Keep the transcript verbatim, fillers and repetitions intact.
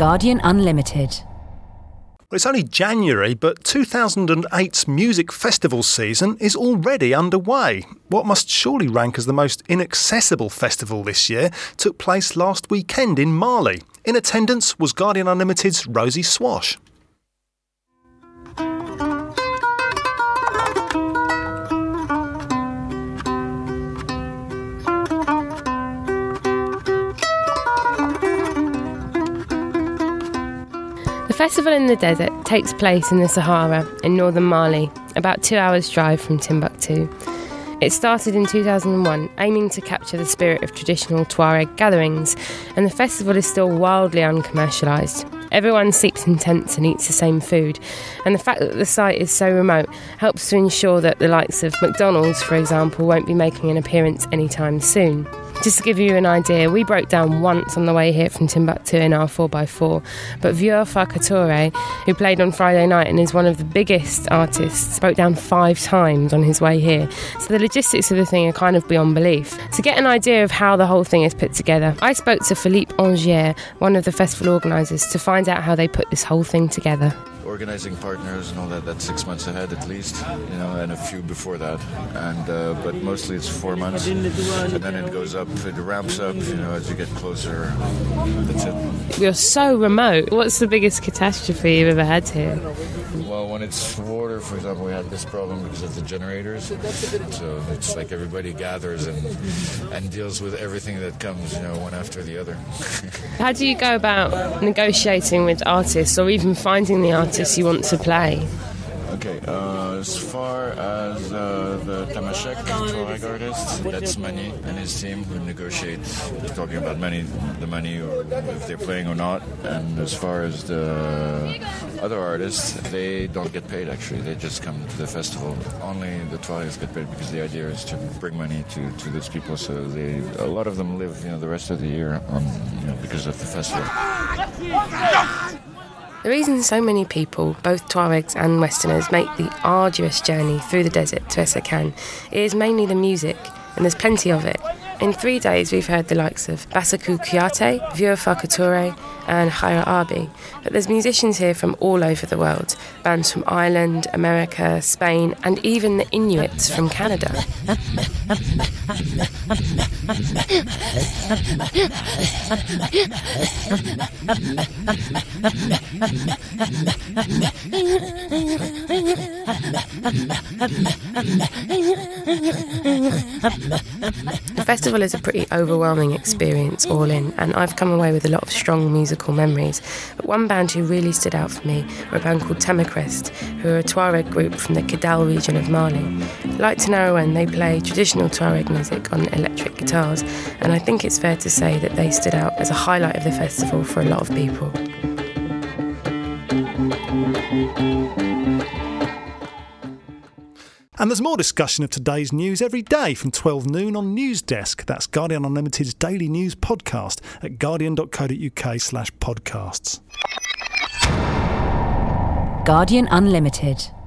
Guardian Unlimited. Well, it's only January, but two thousand eight's music festival season is already underway. What must surely rank as the most inaccessible festival this year took place last weekend in Mali. In attendance was Guardian Unlimited's Rosie Swash. The Festival in the Desert takes place in the Sahara in northern Mali, about two hours' drive from Timbuktu. It started in two thousand one, aiming to capture the spirit of traditional Tuareg gatherings, and the festival is still wildly uncommercialised. Everyone sleeps in tents and eats the same food, and the fact that the site is so remote helps to ensure that the likes of McDonald's, for example, won't be making an appearance anytime soon. Just to give you an idea, we broke down once on the way here from Timbuktu in our four by four, but Vieux Farka who played on Friday night and is one of the biggest artists, broke down five times on his way here. So the logistics of the thing are kind of beyond belief. To get an idea of how the whole thing is put together, I spoke to Philippe Angier, one of the festival organisers, to find out how they put this whole thing together. Organizing partners and all that, that's six months ahead at least, you know, and a few before that. And uh, but mostly it's four months, and then it goes up, it ramps up, you know, as you get closer. That's it. You're so remote. What's the biggest catastrophe you've ever had here? Well, when it's water, for example, we had this problem because of the generators. So it's like everybody gathers and and deals with everything that comes, you know, one after the other. How do you go about negotiating with artists or even finding the artists you want to play? Okay, uh, as far as uh, the Tamashek Tuareg artist, that's Mani and his team who negotiate, talking about money, the money, or if they're playing or not. And as far as the other artists, they don't get paid actually. They just come to the festival. Only the Tuaregs get paid because the idea is to bring money to, to those people. So they, a lot of them live, you know, the rest of the year on, you know, because of the festival. The reason so many people, both Tuaregs and Westerners, make the arduous journey through the desert to Essakane is mainly the music, and there's plenty of it. In three days we've heard the likes of Bassakou Kouyaté, Vieux Farka and Khaira Abi. But there's musicians here from all over the world, bands from Ireland, America, Spain, and even the Inuits from Canada. The festival is a pretty overwhelming experience all in, and I've come away with a lot of strong musical memories. But one band who really stood out for me were a band called Tamakrest, who are a Tuareg group from the Kidal region of Mali. Like Tinariwen, they play traditional Tuareg music on electric guitars, and I think it's fair to say that they stood out as a highlight of the festival for a lot of people. And there's more discussion of today's news every day from twelve noon on Newsdesk. That's Guardian Unlimited's daily news podcast at guardian.co.uk slash podcasts. Guardian Unlimited.